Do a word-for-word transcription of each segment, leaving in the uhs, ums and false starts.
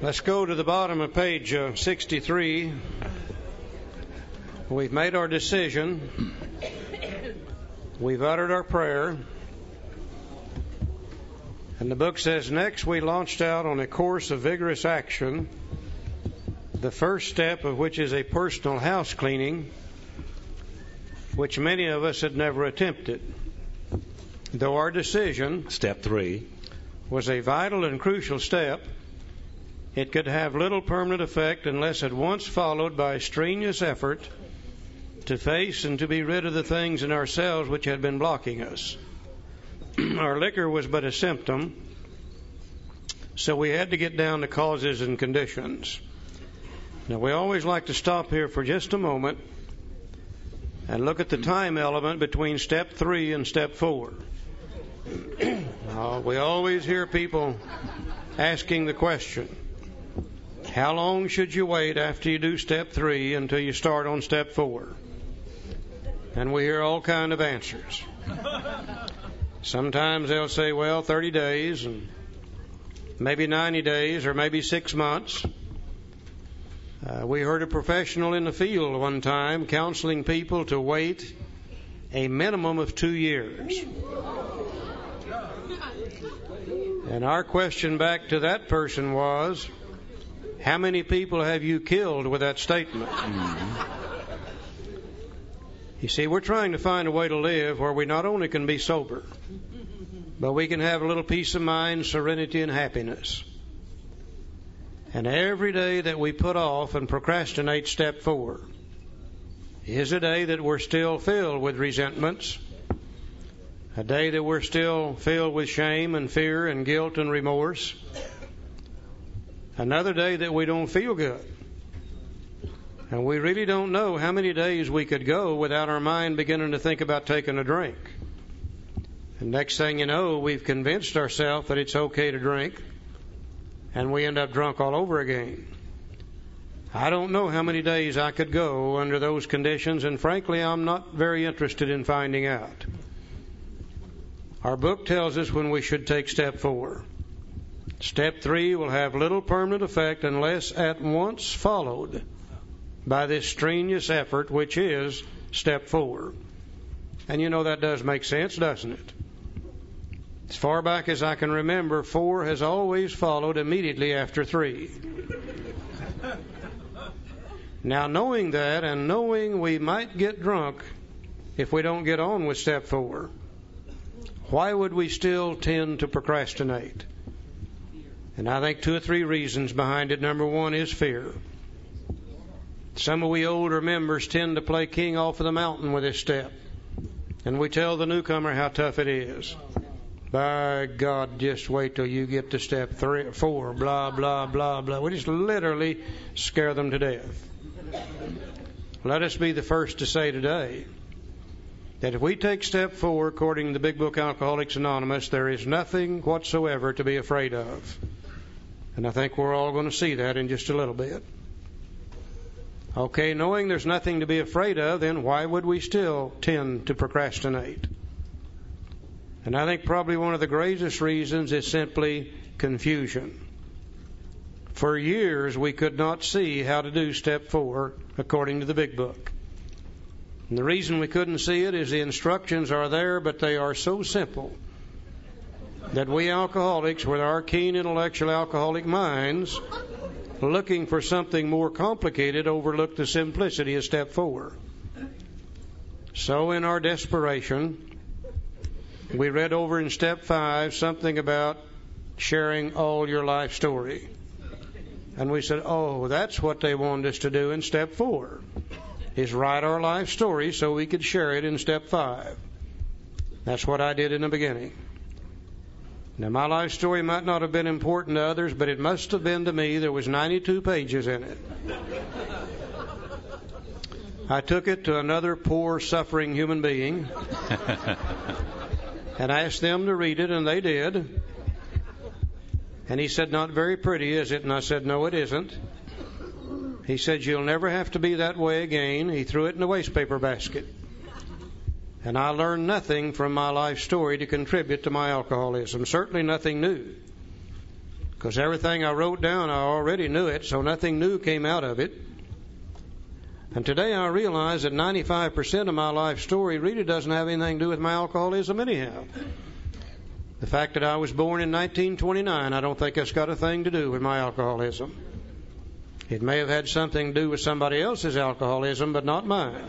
Let's go to the bottom of page uh, sixty-three. We've made our decision. We've uttered our prayer. And the book says, next we launched out on a course of vigorous action, the first step of which is a personal house cleaning, which many of us had never attempted. Though our decision, step three, was a vital and crucial step, it could have little permanent effect unless at once followed by strenuous effort to face and to be rid of the things in ourselves which had been blocking us. Our liquor was but a symptom, so we had to get down to causes and conditions. Now, we always like to stop here for just a moment and look at the time element between step three and step four. uh, we always hear people asking the question, how long should you wait after you do step three until you start on step four? And we hear all kind of answers. Sometimes they'll say, well, thirty days, and maybe ninety days, or maybe six months. Uh, we heard a professional in the field one time counseling people to wait a minimum of two years. And our question back to that person was, how many people have you killed with that statement? Mm-hmm. You see, we're trying to find a way to live where we not only can be sober, but we can have a little peace of mind, serenity, and happiness. And every day that we put off and procrastinate step four is a day that we're still filled with resentments, a day that we're still filled with shame and fear and guilt and remorse, another day that we don't feel good. And we really don't know how many days we could go without our mind beginning to think about taking a drink. And next thing you know, we've convinced ourselves that it's okay to drink, and we end up drunk all over again. I don't know how many days I could go under those conditions, and frankly, I'm not very interested in finding out. Our book tells us when we should take step four. Step three will have little permanent effect unless at once followed by this strenuous effort, which is step four. And you know that does make sense, doesn't it? As far back as I can remember, four has always followed immediately after three. Now, knowing that and knowing we might get drunk if we don't get on with step four, why would we still tend to procrastinate? And I think two or three reasons behind it. Number one is fear. Some of we older members tend to play king off of the mountain with this step. And we tell the newcomer how tough it is. By God, just wait till you get to step three or four, blah, blah, blah, blah. We just literally scare them to death. Let us be the first to say today that if we take step four, according to the Big Book Alcoholics Anonymous, there is nothing whatsoever to be afraid of. And I think we're all going to see that in just a little bit. Okay, knowing there's nothing to be afraid of, then why would we still tend to procrastinate? And I think probably one of the greatest reasons is simply confusion. For years, we could not see how to do step four according to the Big Book. And the reason we couldn't see it is the instructions are there, but they are so simple that we alcoholics, with our keen intellectual alcoholic minds, looking for something more complicated, overlook the simplicity of step four. So in our desperation, we read over in step five something about sharing all your life story. And we said, oh, that's what they wanted us to do in step four, is write our life story so we could share it in step five. That's what I did in the beginning. Now, my life story might not have been important to others, but it must have been to me. There was ninety-two pages in it. I took it to another poor, suffering human being and asked them to read it, and they did. And he said, not very pretty, is it? And I said, no, it isn't. He said, you'll never have to be that way again. He threw it in the waste paper basket. And I learned nothing from my life story to contribute to my alcoholism. Certainly nothing new. because everything I wrote down, I already knew it, so nothing new came out of it. And today I realize that ninety-five percent of my life story really doesn't have anything to do with my alcoholism anyhow. The fact that I was born in nineteen twenty-nine, I don't think it's got a thing to do with my alcoholism. It may have had something to do with somebody else's alcoholism, but not mine.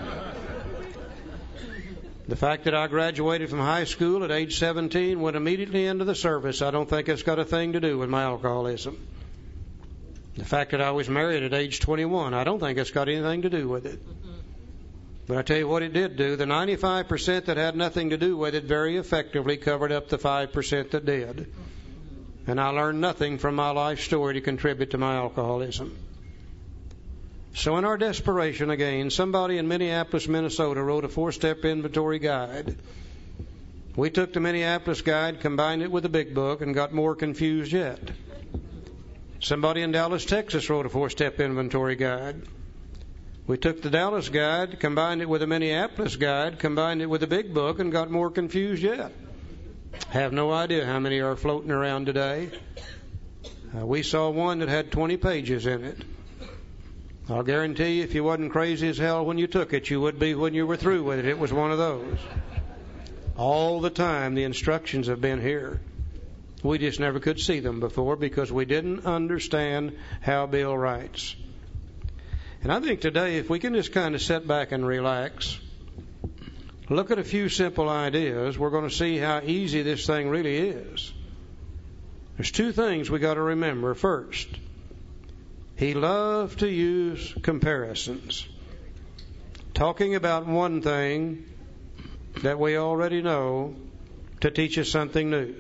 The fact that I graduated from high school at age seventeen, went immediately into the service, I don't think it's got a thing to do with my alcoholism. The fact that I was married at age twenty-one, I don't think it's got anything to do with it. But I tell you what it did do. The ninety-five percent that had nothing to do with it very effectively covered up the five percent that did. And I learned nothing from my life story to contribute to my alcoholism. So in our desperation again, somebody in Minneapolis, Minnesota wrote a four-step inventory guide. We took the Minneapolis guide, combined it with the big book, and got more confused yet. Somebody in Dallas, Texas wrote a four-step inventory guide. We took the Dallas guide, combined it with the Minneapolis guide, combined it with the big book, and got more confused yet. Have no idea how many are floating around today. Uh, we saw one that had twenty pages in it. I'll guarantee you if you wasn't crazy as hell when you took it, you would be when you were through with it. It was one of those. All the time the instructions have been here. We just never could see them before because we didn't understand how Bill writes. And I think today if we can just kind of sit back and relax, look at a few simple ideas, we're going to see how easy this thing really is. There's two things we got to remember. First, he loved to use comparisons. Talking about one thing that we already know to teach us something new.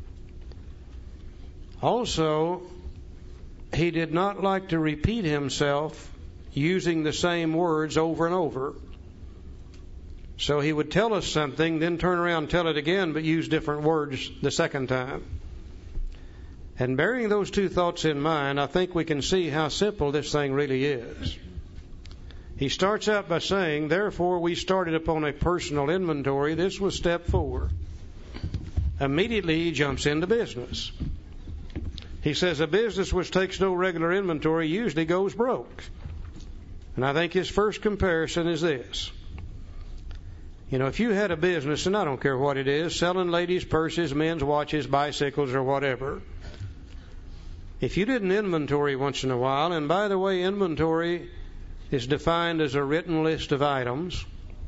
Also, he did not like to repeat himself using the same words over and over. So he would tell us something, then turn around and tell it again, but use different words the second time. And bearing those two thoughts in mind, I think we can see how simple this thing really is. He starts out by saying, therefore we started upon a personal inventory. This was step four. Immediately he jumps into business. He says a business which takes no regular inventory usually goes broke. And I think his first comparison is this. You know, if you had a business, and I don't care what it is, selling ladies' purses, men's watches, bicycles, or whatever, if you did an inventory once in a while, and by the way, inventory is defined as a written list of items.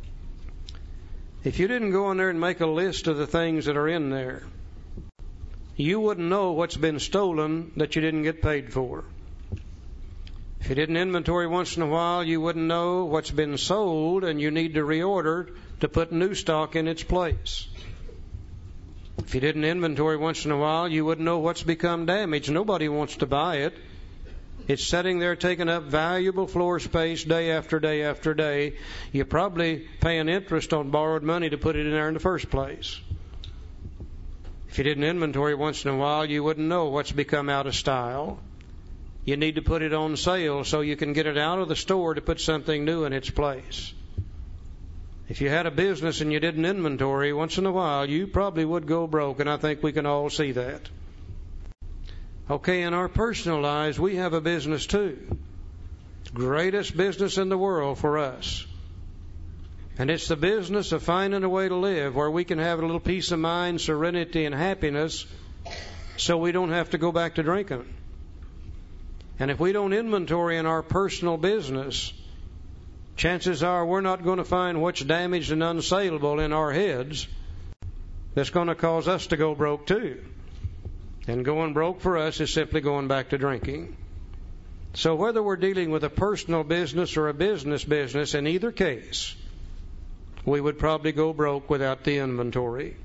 If you didn't go in there and make a list of the things that are in there, you wouldn't know what's been stolen that you didn't get paid for. If you did an inventory once in a while, you wouldn't know what's been sold and you need to reorder to put new stock in its place. If you did an inventory once in a while, you wouldn't know what's become damaged. Nobody wants to buy it. It's sitting there taking up valuable floor space day after day after day. You're probably paying interest on borrowed money to put it in there in the first place. If you did an inventory once in a while, you wouldn't know what's become out of style. You need to put it on sale so you can get it out of the store to put something new in its place. If you had a business and you did an inventory once in a while, you probably would go broke, and I think we can all see that. Okay, in our personal lives, we have a business too. Greatest business in the world for us. And it's the business of finding a way to live where we can have a little peace of mind, serenity, and happiness so we don't have to go back to drinking. And if we don't inventory in our personal business, chances are we're not going to find what's damaged and unsaleable in our heads that's going to cause us to go broke too. And going broke for us is simply going back to drinking. So whether we're dealing with a personal business or a business business, in either case, we would probably go broke without the inventory.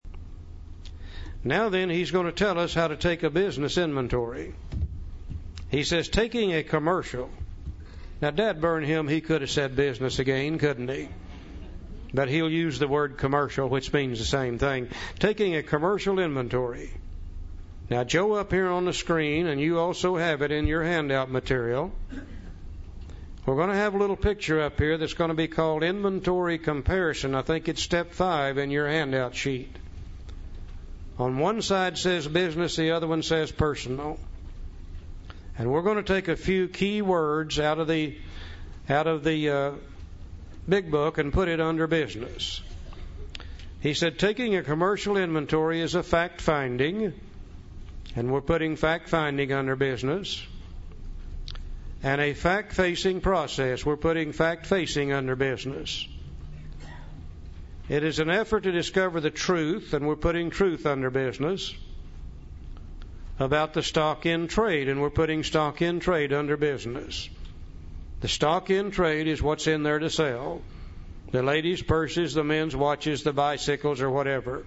Now then, he's going to tell us how to take a business inventory. He says, taking a commercial. Now, dad burn him, he could have said business again, couldn't he? But he'll use the word commercial, which means the same thing. Taking a commercial inventory. Now, Joe up here on the screen, and you also have it in your handout material. We're going to have a little picture up here that's going to be called inventory comparison. I think it's step five in your handout sheet. On one side says business, the other one says personal. And we're going to take a few key words out of the out of the uh, big book and put it under business. He said taking a commercial inventory is a fact finding, and we're putting fact finding under business. And a fact facing process, we're putting fact facing under business. It is an effort to discover the truth, and we're putting truth under business, about the stock in trade, and we're putting stock in trade under business. The stock in trade is what's in there to sell. The ladies' purses, the men's watches, the bicycles, or whatever.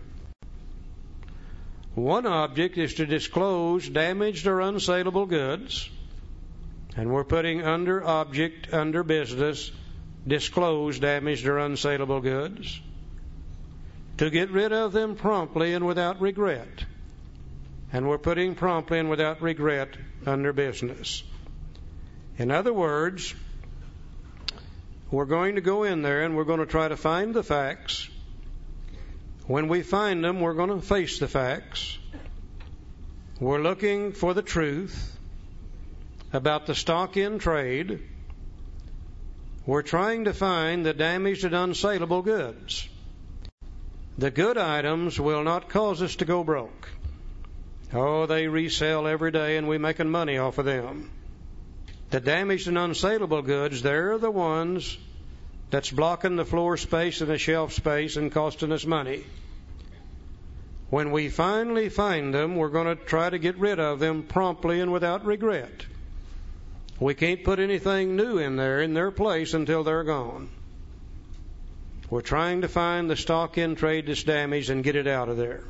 One object is to disclose damaged or unsaleable goods, and we're putting under object, under business, disclose damaged or unsaleable goods, to get rid of them promptly and without regret. And we're putting promptly and without regret under business. In other words, we're going to go in there and we're going to try to find the facts. When we find them, we're going to face the facts. We're looking for the truth about the stock in trade. We're trying to find the damaged and unsaleable goods. The good items will not cause us to go broke. Oh, they resell every day and we're making money off of them. The damaged and unsaleable goods, they're the ones that's blocking the floor space and the shelf space and costing us money. When we finally find them, we're going to try to get rid of them promptly and without regret. We can't put anything new in there in their place until they're gone. We're trying to find the stock in trade that's damaged and get it out of there.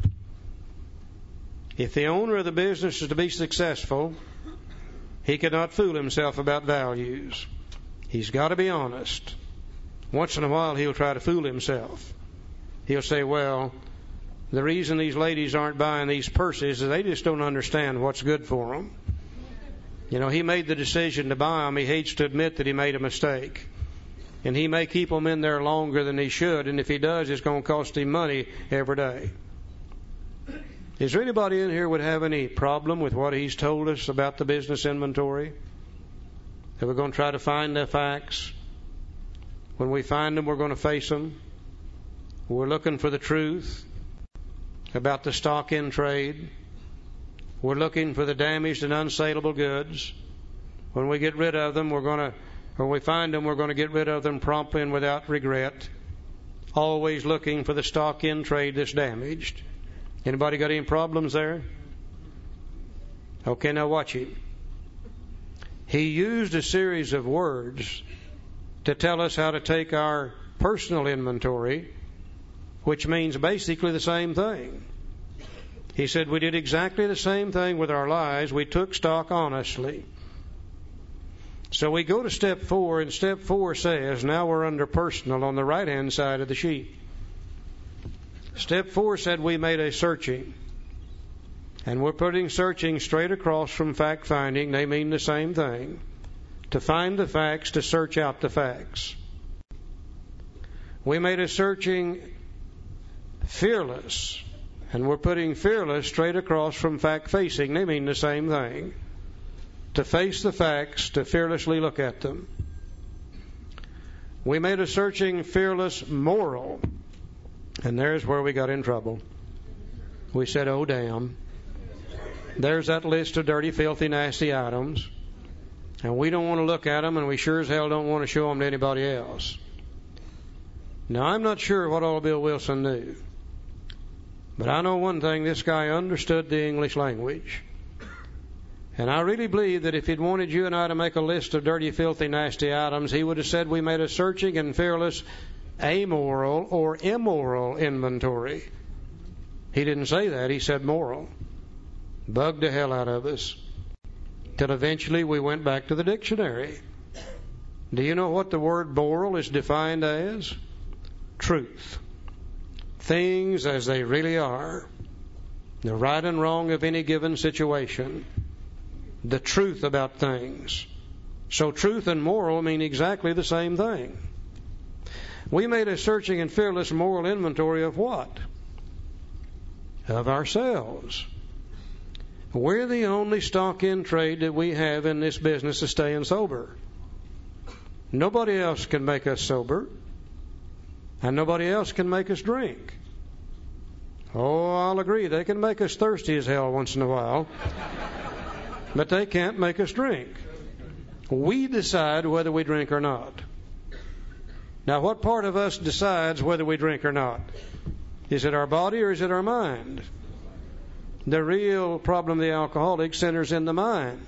If the owner of the business is to be successful, he cannot fool himself about values. He's got to be honest. Once in a while he'll try to fool himself. He'll say, well, the reason these ladies aren't buying these purses is they just don't understand what's good for them. You know, he made the decision to buy them. He hates to admit that he made a mistake. And he may keep them in there longer than he should, and if he does, it's going to cost him money every day. Is there anybody in here would have any problem with what he's told us about the business inventory? That we're going to try to find the facts. When we find them, we're going to face them. We're looking for the truth about the stock in trade. We're looking for the damaged and unsaleable goods. When we get rid of them, we're going to, when we find them, we're going to get rid of them promptly and without regret. Always looking for the stock in trade that's damaged. Anybody got any problems there? Okay, now watch him. He used a series of words to tell us how to take our personal inventory, which means basically the same thing. He said we did exactly the same thing with our lives. We took stock honestly. So we go to step four, and step four says, now we're under personal on the right-hand side of the sheet. Step four said we made a searching. And we're putting searching straight across from fact-finding. They mean the same thing. To find the facts, to search out the facts. We made a searching fearless. And we're putting fearless straight across from fact-facing. They mean the same thing. To face the facts, to fearlessly look at them. We made a searching fearless moral. And there's where we got in trouble. We said, oh, damn. There's that list of dirty, filthy, nasty items. And we don't want to look at them, and we sure as hell don't want to show them to anybody else. Now, I'm not sure what all Bill Wilson knew. But I know one thing, this guy understood the English language. And I really believe that if he'd wanted you and I to make a list of dirty, filthy, nasty items, he would have said we made a searching and fearless amoral or immoral inventory. He didn't say that. He said moral. Bugged the hell out of us. Till eventually we went back to the dictionary. Do you know what the word moral is defined as? Truth. Things as they really are. The right and wrong of any given situation. The truth about things. So truth and moral mean exactly the same thing. We made a searching and fearless moral inventory of what? of ourselves. We're the only stock in trade that we have in this business of staying sober. Nobody else can make us sober, and nobody else can make us drink. Oh, I'll agree, they can make us thirsty as hell once in a while, but they can't make us drink. We decide whether we drink or not. Now, what part of us decides whether we drink or not? Is it our body or is it our mind? The real problem of the alcoholic centers in the mind.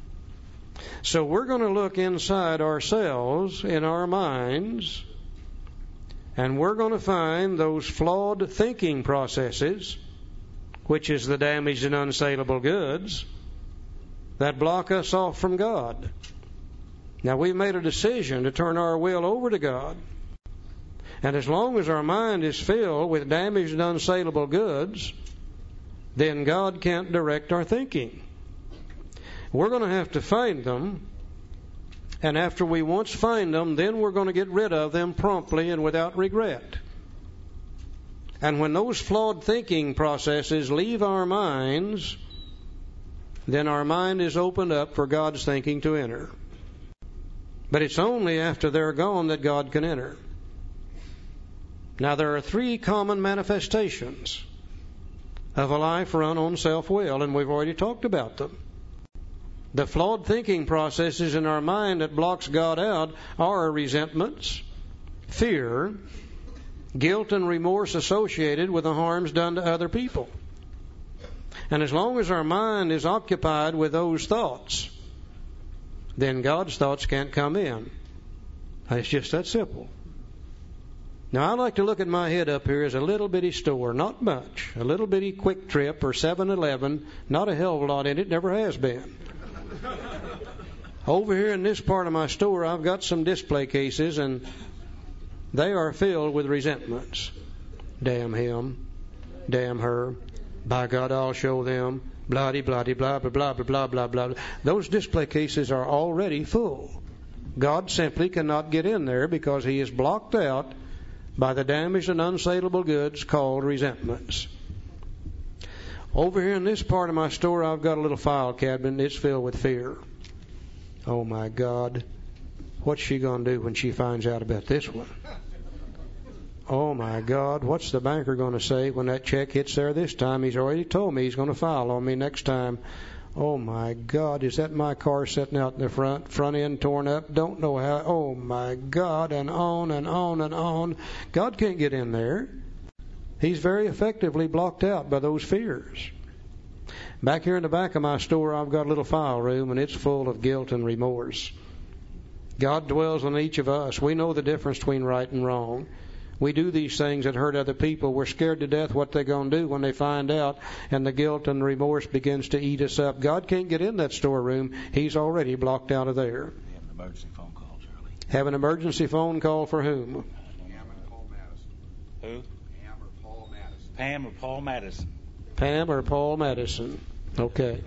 So we're going to look inside ourselves, in our minds, and we're going to find those flawed thinking processes, which is the damaged and unsaleable goods, that block us off from God. Now, we've made a decision to turn our will over to God. And as long as our mind is filled with damaged and unsaleable goods, then God can't direct our thinking. We're going to have to find them, and after we once find them, then we're going to get rid of them promptly and without regret. And when those flawed thinking processes leave our minds, then our mind is opened up for God's thinking to enter. But it's only after they're gone that God can enter. Now, there are three common manifestations of a life run on self-will, and we've already talked about them. The flawed thinking processes in our mind that blocks God out are resentments, fear, guilt and remorse associated with the harms done to other people. And as long as our mind is occupied with those thoughts, then God's thoughts can't come in. It's just that simple. Now, I like to look at my head up here as a little bitty store, not much, a little bitty Quick Trip or seven eleven, not a hell of a lot in it, never has been. Over here in this part of my store, I've got some display cases, and they are filled with resentments. Damn him, damn her, by God, I'll show them, blah-de, blah-de, blah, blah, blah, blah, blah, blah, blah. Those display cases are already full. God simply cannot get in there because He is blocked out by the damaged and unsaleable goods called resentments. Over here in this part of my store, I've got a little file cabinet. It's filled with fear. Oh, my God. What's she going to do when she finds out about this one? Oh, my God. What's the banker going to say when that check hits there this time? He's already told me he's going to file on me next time. Oh, my God. Is that my car sitting out in the front, front end torn up? Don't know how. Oh, my God. And on and on and on. God can't get in there. He's very effectively blocked out by those fears. Back here in the back of my store, I've got a little file room, and it's full of guilt and remorse. God dwells in each of us. We know the difference between right and wrong. We do these things that hurt other people. We're scared to death what they're going to do when they find out, and the guilt and remorse begins to eat us up. God can't get in that storeroom. He's already blocked out of there. We have an emergency phone call, Charlie. Have an emergency phone call for whom? Pam and Paul Madison. Who? Pam or Paul Madison. Pam or Paul Madison. Pam or Paul Madison. Okay.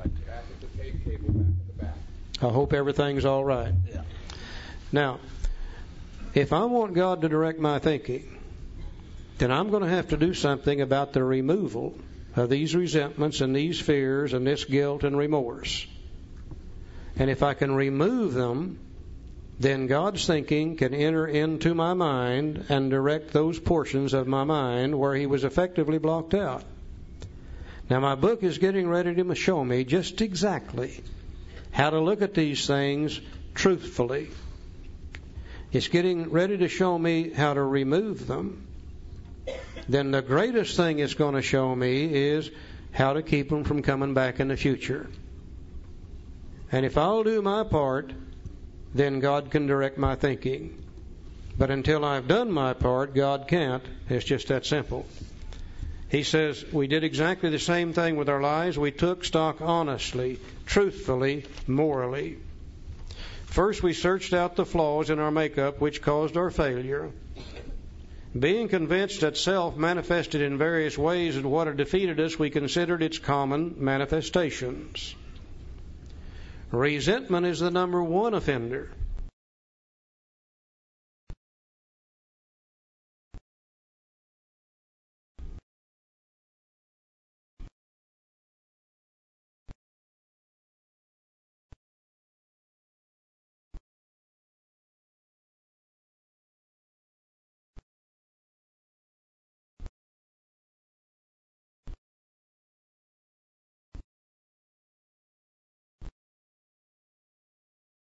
I hope everything's all right. Yeah. Now, if I want God to direct my thinking, then I'm going to have to do something about the removal of these resentments and these fears and this guilt and remorse. And if I can remove them, then God's thinking can enter into my mind and direct those portions of my mind where He was effectively blocked out. Now, my book is getting ready to show me just exactly how to look at these things truthfully. It's getting ready to show me how to remove them. Then the greatest thing it's going to show me is how to keep them from coming back in the future. And if I'll do my part, then God can direct my thinking. But until I've done my part, God can't. It's just that simple. He says we did exactly the same thing with our lives. We took stock honestly, truthfully, morally. First, we searched out the flaws in our makeup which caused our failure. Being convinced that self manifested in various ways and what had defeated us, we considered its common manifestations. Resentment is the number one offender.